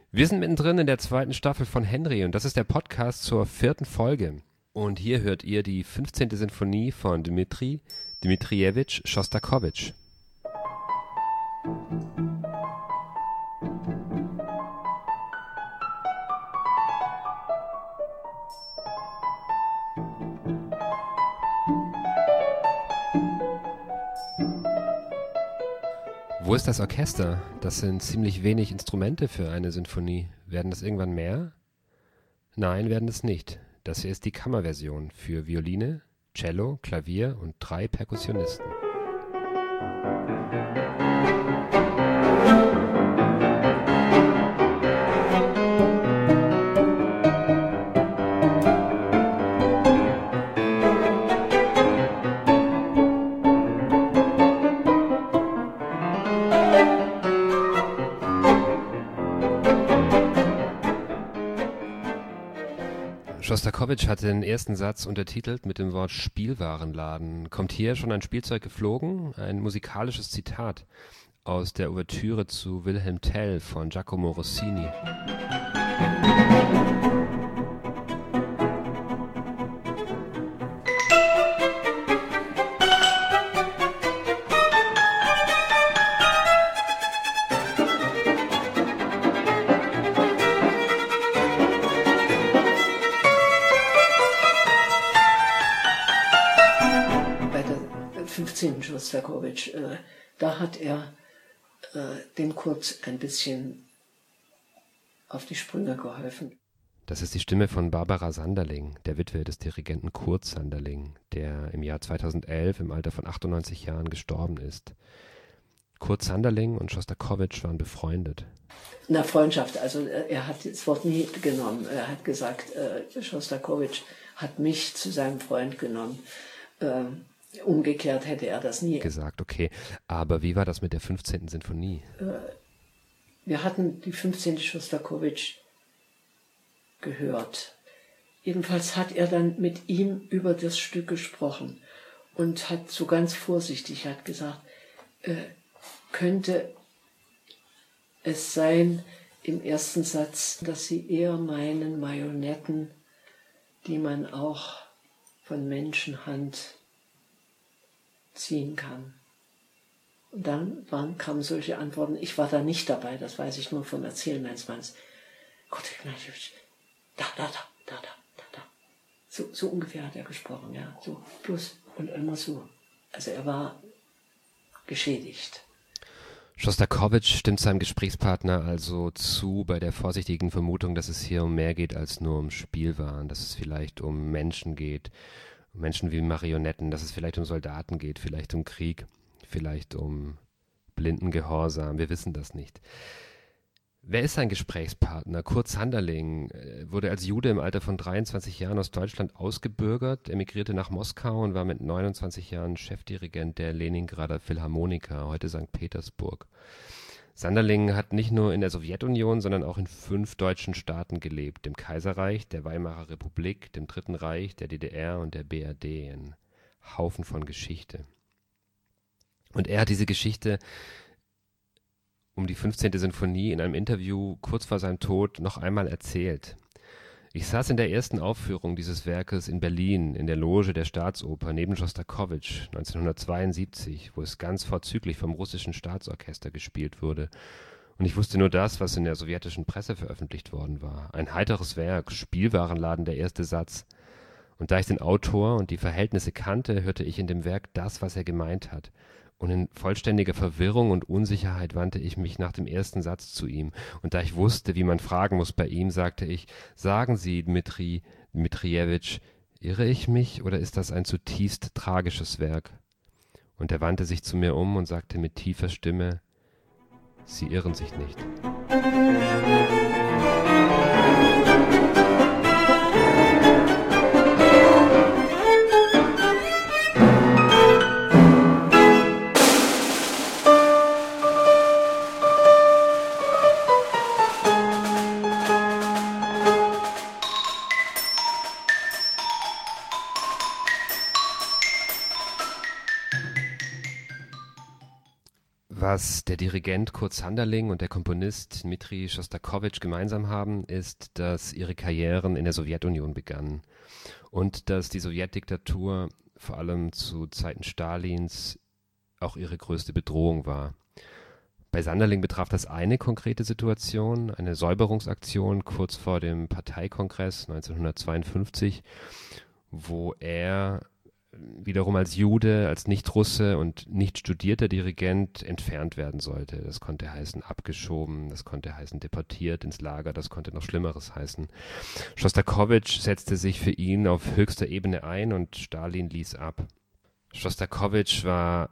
Wir sind mittendrin in der zweiten Staffel von Henry und das ist der Podcast zur 4. Folge. Und hier hört ihr die 15. Sinfonie von Dmitri Dmitrijewitsch Schostakowitsch. Wo ist das Orchester? Das sind ziemlich wenig Instrumente für eine Sinfonie. Werden das irgendwann mehr? Nein, werden es nicht. Das hier ist die Kammerversion für Violine, Cello, Klavier und 3 Perkussionisten. Schostakowitsch hatte den ersten Satz untertitelt mit dem Wort Spielwarenladen. Kommt hier schon ein Spielzeug geflogen? Ein musikalisches Zitat aus der Ouvertüre zu Wilhelm Tell von Giacomo Rossini. Schostakowitsch, da hat er dem Kurt ein bisschen auf die Sprünge geholfen. Das ist die Stimme von Barbara Sanderling, der Witwe des Dirigenten Kurt Sanderling, der im Jahr 2011 im Alter von 98 Jahren gestorben ist. Kurt Sanderling und Schostakowitsch waren befreundet. Na, Freundschaft, also er hat das Wort nie genommen. Er hat gesagt, Schostakowitsch hat mich zu seinem Freund genommen. Umgekehrt hätte er das nie gesagt. Okay, aber wie war das mit der 15. Sinfonie? Wir hatten die 15. Schostakowitsch gehört. Jedenfalls hat er dann mit ihm über das Stück gesprochen und hat so ganz vorsichtig hat gesagt, könnte es sein im ersten Satz, dass sie eher meinen Marionetten, die man auch von Menschenhand ziehen kann. Und dann kamen solche Antworten. Ich war da nicht dabei, das weiß ich nur vom Erzählen meines Mannes. Gott, da. So ungefähr hat er gesprochen, ja. So, bloß und immer so. Also er war geschädigt. Schostakowitsch stimmt seinem Gesprächspartner also zu bei der vorsichtigen Vermutung, dass es hier um mehr geht als nur um Spielwaren, dass es vielleicht um Menschen geht, Menschen wie Marionetten, dass es vielleicht um Soldaten geht, vielleicht um Krieg, vielleicht um blinden Gehorsam, wir wissen das nicht. Wer ist sein Gesprächspartner? Kurt Sanderling wurde als Jude im Alter von 23 Jahren aus Deutschland ausgebürgert, emigrierte nach Moskau und war mit 29 Jahren Chefdirigent der Leningrader Philharmoniker, heute St. Petersburg. Sanderling hat nicht nur in der Sowjetunion, sondern auch in 5 deutschen Staaten gelebt, dem Kaiserreich, der Weimarer Republik, dem Dritten Reich, der DDR und der BRD, ein Haufen von Geschichte. Und er hat diese Geschichte um die 15. Sinfonie in einem Interview kurz vor seinem Tod noch einmal erzählt. Ich saß in der ersten Aufführung dieses Werkes in Berlin in der Loge der Staatsoper neben Schostakowitsch 1972, wo es ganz vorzüglich vom russischen Staatsorchester gespielt wurde. Und ich wusste nur das, was in der sowjetischen Presse veröffentlicht worden war. Ein heiteres Werk, Spielwarenladen, der erste Satz. Und da ich den Autor und die Verhältnisse kannte, hörte ich in dem Werk das, was er gemeint hat. Und in vollständiger Verwirrung und Unsicherheit wandte ich mich nach dem ersten Satz zu ihm. Und da ich wusste, wie man fragen muss bei ihm, sagte ich, sagen Sie, Dmitri Dmitrijewitsch, irre ich mich oder ist das ein zutiefst tragisches Werk? Und er wandte sich zu mir um und sagte mit tiefer Stimme, Sie irren sich nicht. Was der Dirigent Kurt Sanderling und der Komponist Dmitri Schostakowitsch gemeinsam haben, ist, dass ihre Karrieren in der Sowjetunion begannen und dass die Sowjetdiktatur vor allem zu Zeiten Stalins auch ihre größte Bedrohung war. Bei Sanderling betraf das eine konkrete Situation, eine Säuberungsaktion kurz vor dem Parteikongress 1952, wo er wiederum als Jude, als Nicht-Russe und nicht studierter Dirigent entfernt werden sollte. Das konnte heißen abgeschoben, das konnte heißen deportiert ins Lager, das konnte noch Schlimmeres heißen. Schostakowitsch setzte sich für ihn auf höchster Ebene ein und Stalin ließ ab. Schostakowitsch war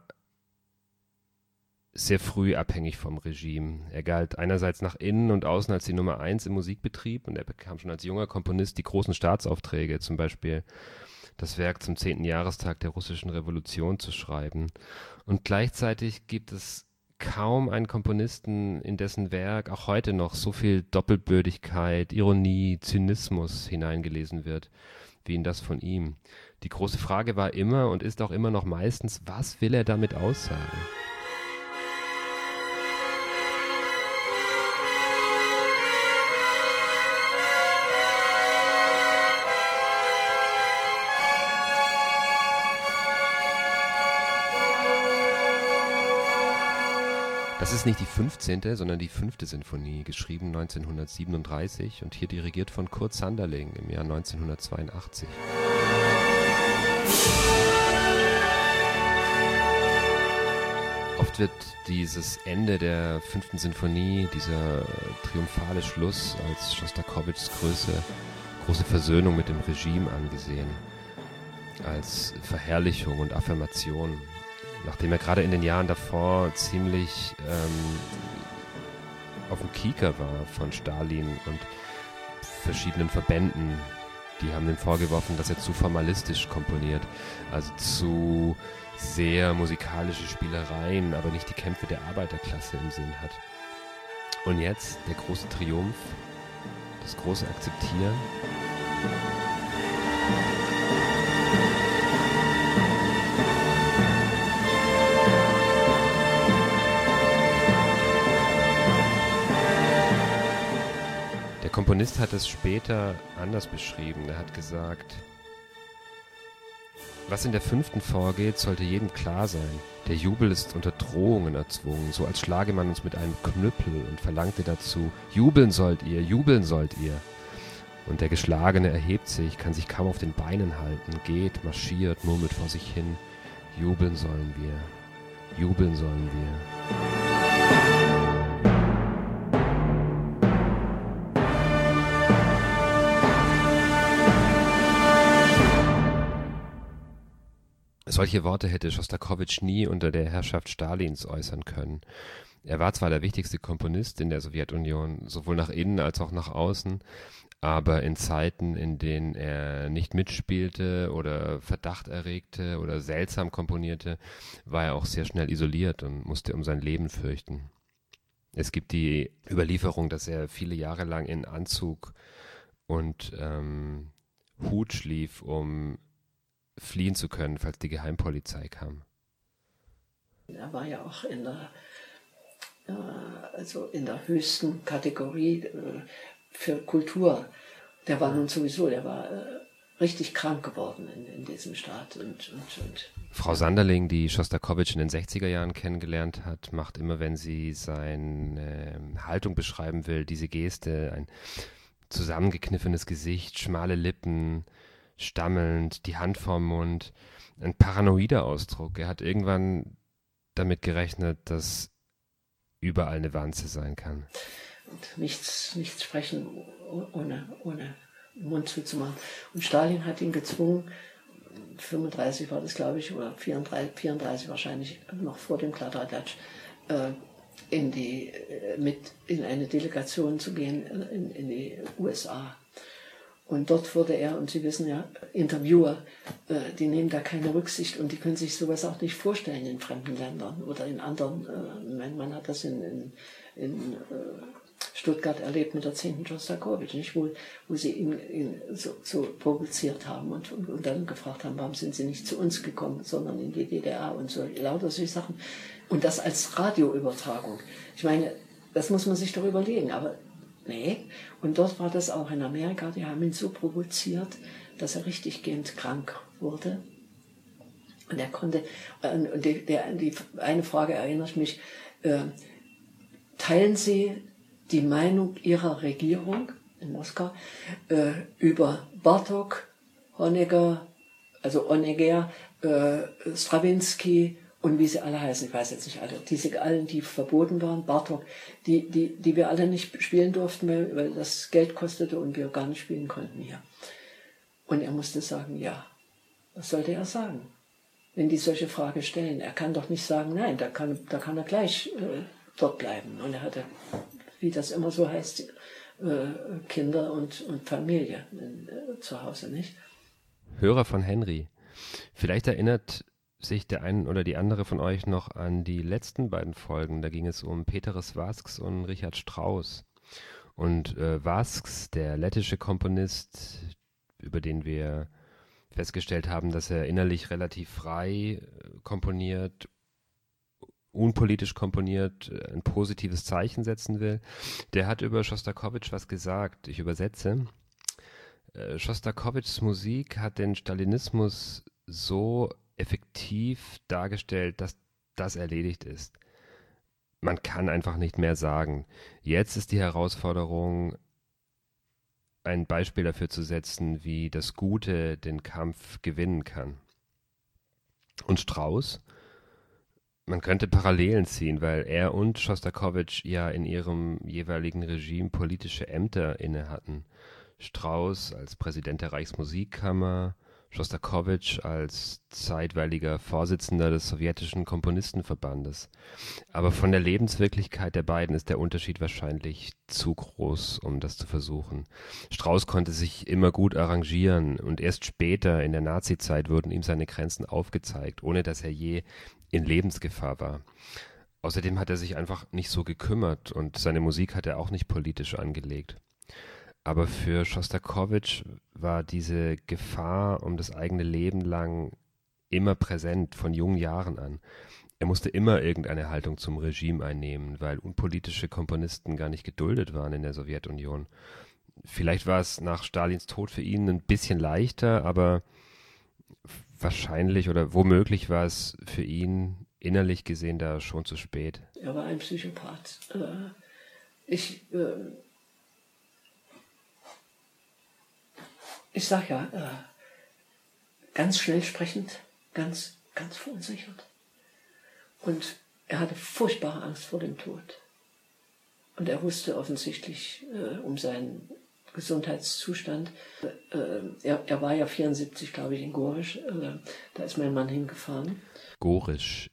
sehr früh abhängig vom Regime. Er galt einerseits nach innen und außen als die Nummer 1 im Musikbetrieb und er bekam schon als junger Komponist die großen Staatsaufträge, zum Beispiel das Werk zum 10. Jahrestag der russischen Revolution zu schreiben. Und gleichzeitig gibt es kaum einen Komponisten, in dessen Werk auch heute noch so viel Doppelbödigkeit, Ironie, Zynismus hineingelesen wird, wie in das von ihm. Die große Frage war immer und ist auch immer noch meistens, was will er damit aussagen? Das ist nicht die 15., sondern die 5. Sinfonie, geschrieben 1937 und hier dirigiert von Kurt Sanderling im Jahr 1982. Oft wird dieses Ende der 5. Sinfonie, dieser triumphale Schluss als Schostakowitschs große Versöhnung mit dem Regime angesehen, als Verherrlichung und Affirmation. Nachdem er gerade in den Jahren davor ziemlich auf dem Kieker war von Stalin und verschiedenen Verbänden, die haben ihm vorgeworfen, dass er zu formalistisch komponiert, also zu sehr musikalische Spielereien, aber nicht die Kämpfe der Arbeiterklasse im Sinn hat. Und jetzt der große Triumph, das große Akzeptieren. Der Komponist hat es später anders beschrieben. Er hat gesagt, was in der 5. vorgeht, sollte jedem klar sein. Der Jubel ist unter Drohungen erzwungen, so als schlage man uns mit einem Knüppel und verlangte dazu, jubeln sollt ihr, jubeln sollt ihr. Und der Geschlagene erhebt sich, kann sich kaum auf den Beinen halten, geht, marschiert, murmelt vor sich hin, jubeln sollen wir, jubeln sollen wir. Solche Worte hätte Schostakowitsch nie unter der Herrschaft Stalins äußern können. Er war zwar der wichtigste Komponist in der Sowjetunion, sowohl nach innen als auch nach außen, aber in Zeiten, in denen er nicht mitspielte oder Verdacht erregte oder seltsam komponierte, war er auch sehr schnell isoliert und musste um sein Leben fürchten. Es gibt die Überlieferung, dass er viele Jahre lang in Anzug und Hut schlief, um fliehen zu können, falls die Geheimpolizei kam. Er war ja auch in der höchsten Kategorie für Kultur. Der war nun sowieso, der war richtig krank geworden in diesem Staat. Und Frau Sanderling, die Schostakowitsch in den 60er Jahren kennengelernt hat, macht immer, wenn sie seine Haltung beschreiben will, diese Geste, ein zusammengekniffenes Gesicht, schmale Lippen, stammelnd, die Hand vorm Mund, ein paranoider Ausdruck. Er hat irgendwann damit gerechnet, dass überall eine Wanze sein kann. Und nichts sprechen, ohne den Mund zuzumachen. Und Stalin hat ihn gezwungen, 35 war das, glaube ich, oder 34 wahrscheinlich, noch vor dem Kladderadatsch, in eine Delegation zu gehen in die USA. Und dort wurde er, und Sie wissen ja, Interviewer, die nehmen da keine Rücksicht und die können sich sowas auch nicht vorstellen in fremden Ländern oder in anderen. Man hat das in Stuttgart erlebt mit der 10. Schostakowitsch, nicht? Wo sie ihn so provoziert haben und dann gefragt haben, warum sind Sie nicht zu uns gekommen, sondern in die DDR und so. Lauter solche Sachen Und das als Radioübertragung. Ich meine, das muss man sich doch überlegen, aber nee. Und dort war das auch in Amerika, die haben ihn so provoziert, dass er richtig gehend krank wurde. Und er konnte, und die eine Frage erinnere ich mich, teilen Sie die Meinung Ihrer Regierung in Moskau über Bartók, Honegger, Strawinsky und wie sie alle heißen, ich weiß jetzt nicht alle, diese allen, die verboten waren, Bartók, die wir alle nicht spielen durften, weil das Geld kostete und wir gar nicht spielen konnten hier. Und er musste sagen, ja, was sollte er sagen, wenn die solche Frage stellen? Er kann doch nicht sagen, nein, da kann er gleich dort bleiben. Und er hatte, wie das immer so heißt, Kinder und Familie zu Hause, nicht? Hörer von Henry, vielleicht erinnert sich der ein oder die andere von euch noch an die letzten beiden Folgen. Da ging es um Péteres Vasks und Richard Strauss. Und Vasks, der lettische Komponist, über den wir festgestellt haben, dass er innerlich relativ frei komponiert, unpolitisch komponiert, ein positives Zeichen setzen will, der hat über Schostakowitsch was gesagt. Ich übersetze. Schostakowitschs Musik hat den Stalinismus so effektiv dargestellt, dass das erledigt ist. Man kann einfach nicht mehr sagen. Jetzt ist die Herausforderung, ein Beispiel dafür zu setzen, wie das Gute den Kampf gewinnen kann. Und Strauss? Man könnte Parallelen ziehen, weil er und Schostakowitsch ja in ihrem jeweiligen Regime politische Ämter inne hatten. Strauss als Präsident der Reichsmusikkammer, Schostakowitsch als zeitweiliger Vorsitzender des sowjetischen Komponistenverbandes. Aber von der Lebenswirklichkeit der beiden ist der Unterschied wahrscheinlich zu groß, um das zu versuchen. Strauss konnte sich immer gut arrangieren und erst später in der Nazizeit wurden ihm seine Grenzen aufgezeigt, ohne dass er je in Lebensgefahr war. Außerdem hat er sich einfach nicht so gekümmert und seine Musik hat er auch nicht politisch angelegt. Aber für Schostakowitsch war diese Gefahr um das eigene Leben lang immer präsent, von jungen Jahren an. Er musste immer irgendeine Haltung zum Regime einnehmen, weil unpolitische Komponisten gar nicht geduldet waren in der Sowjetunion. Vielleicht war es nach Stalins Tod für ihn ein bisschen leichter, aber wahrscheinlich oder womöglich war es für ihn innerlich gesehen da schon zu spät. Er war ein Psychopath. Ich sag ja, ganz schnell sprechend, ganz verunsichert. Und er hatte furchtbare Angst vor dem Tod. Und er wusste offensichtlich um seinen Gesundheitszustand. Er war ja 74, glaube ich, in Gorisch. Da ist mein Mann hingefahren. Gorisch,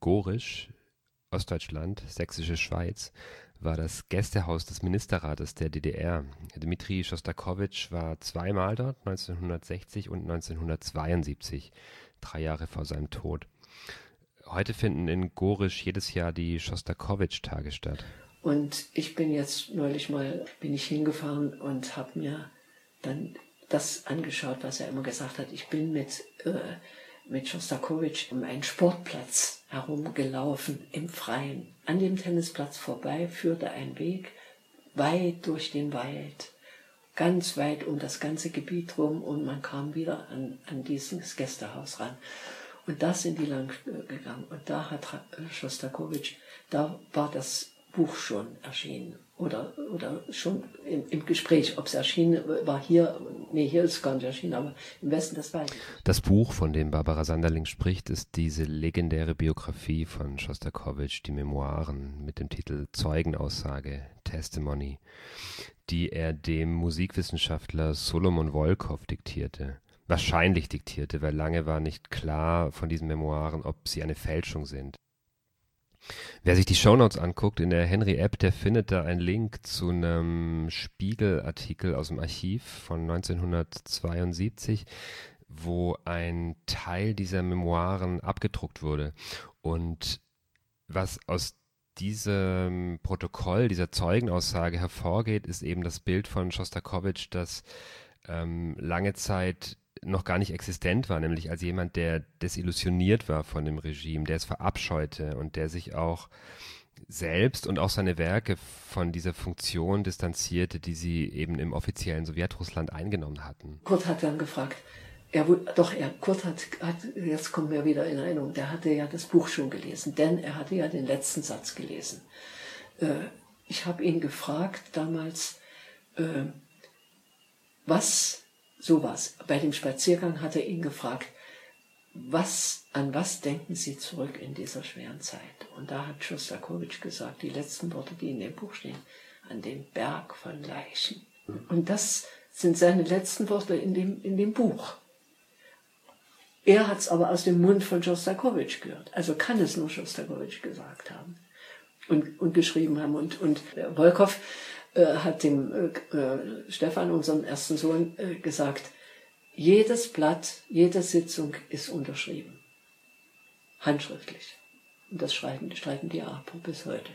Ostdeutschland, Sächsische Schweiz, war das Gästehaus des Ministerrates der DDR. Dmitri Schostakowitsch war zweimal dort, 1960 und 1972, 3 Jahre vor seinem Tod. Heute finden in Gorisch jedes Jahr die Schostakowitsch-Tage statt. Und ich bin jetzt neulich mal hingefahren und habe mir dann das angeschaut, was er immer gesagt hat. Ich bin mit Schostakowitsch um einen Sportplatz herumgelaufen im Freien. An dem Tennisplatz vorbei führte ein Weg weit durch den Wald, ganz weit um das ganze Gebiet rum und man kam wieder an dieses Gästehaus ran. Und da sind die lang gegangen und da hat Schostakowitsch, da war das Buch schon erschienen oder schon im Gespräch, ob es erschienen war hier, hier ist es gar nicht erschienen, aber im Westen, das weiß ich. Das Buch, von dem Barbara Sanderling spricht, ist diese legendäre Biografie von Schostakowitsch, die Memoiren mit dem Titel Zeugenaussage, Testimony, die er dem Musikwissenschaftler Solomon Volkow diktierte. Wahrscheinlich diktierte, weil lange war nicht klar von diesen Memoiren, ob sie eine Fälschung sind. Wer sich die Shownotes anguckt in der Henry-App, der findet da einen Link zu einem Spiegel-Artikel aus dem Archiv von 1972, wo ein Teil dieser Memoiren abgedruckt wurde. Und was aus diesem Protokoll, dieser Zeugenaussage hervorgeht, ist eben das Bild von Schostakowitsch, das lange Zeit noch gar nicht existent war, nämlich als jemand, der desillusioniert war von dem Regime, der es verabscheute und der sich auch selbst und auch seine Werke von dieser Funktion distanzierte, die sie eben im offiziellen Sowjetrussland eingenommen hatten. Kurt hat dann gefragt, Kurt hat, jetzt kommt mir wieder in Erinnerung, der hatte ja das Buch schon gelesen, denn er hatte ja den letzten Satz gelesen. Ich habe ihn gefragt damals, bei dem Spaziergang hat er ihn gefragt, an was denken Sie zurück in dieser schweren Zeit? Und da hat Schostakowitsch gesagt, die letzten Worte, die in dem Buch stehen, an den Berg von Leichen. Und das sind seine letzten Worte in dem Buch. Er hat es aber aus dem Mund von Schostakowitsch gehört. Also kann es nur Schostakowitsch gesagt haben und geschrieben haben. Und Wolkow hat dem Stefan, unserem ersten Sohn, gesagt, jedes Blatt, jede Sitzung ist unterschrieben. Handschriftlich. Und das schreiben die APO bis heute.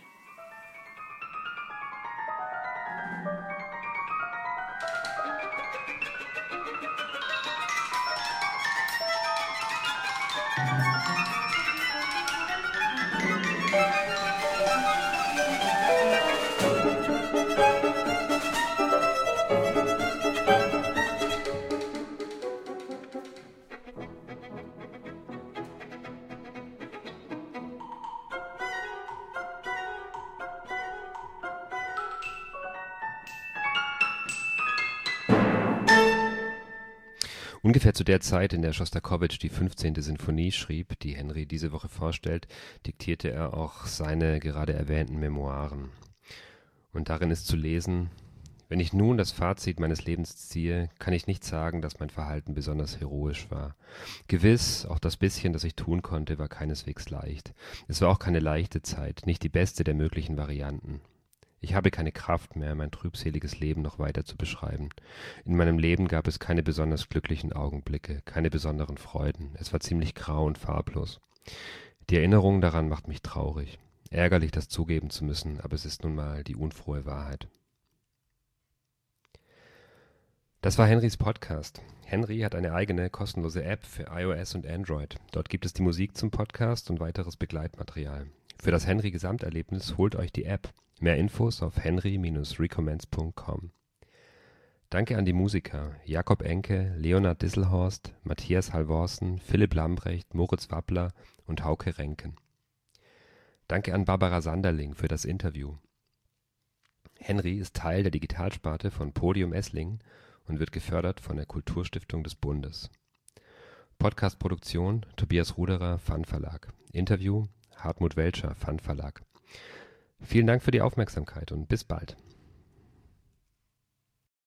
Ungefähr zu der Zeit, in der Schostakowitsch die 15. Sinfonie schrieb, die Henry diese Woche vorstellt, diktierte er auch seine gerade erwähnten Memoiren. Und darin ist zu lesen: Wenn ich nun das Fazit meines Lebens ziehe, kann ich nicht sagen, dass mein Verhalten besonders heroisch war. Gewiss, auch das bisschen, das ich tun konnte, war keineswegs leicht. Es war auch keine leichte Zeit, nicht die beste der möglichen Varianten. Ich habe keine Kraft mehr, mein trübseliges Leben noch weiter zu beschreiben. In meinem Leben gab es keine besonders glücklichen Augenblicke, keine besonderen Freuden. Es war ziemlich grau und farblos. Die Erinnerung daran macht mich traurig. Ärgerlich, das zugeben zu müssen, aber es ist nun mal die unfrohe Wahrheit. Das war Henrys Podcast. Henry hat eine eigene kostenlose App für iOS und Android. Dort gibt es die Musik zum Podcast und weiteres Begleitmaterial. Für das Henry-Gesamterlebnis holt euch die App. Mehr Infos auf henry-recommence.com. Danke an die Musiker Jakob Enke, Leonard Disselhorst, Matthias Halvorsen, Philipp Lambrecht, Moritz Wappler und Hauke Renken. Danke an Barbara Sanderling für das Interview. Henry ist Teil der Digitalsparte von Podium Esslingen und wird gefördert von der Kulturstiftung des Bundes. Podcastproduktion Tobias Ruderer, Fun Verlag. Interview Hartmut Weltscher, Fun Verlag. Vielen Dank für die Aufmerksamkeit und bis bald.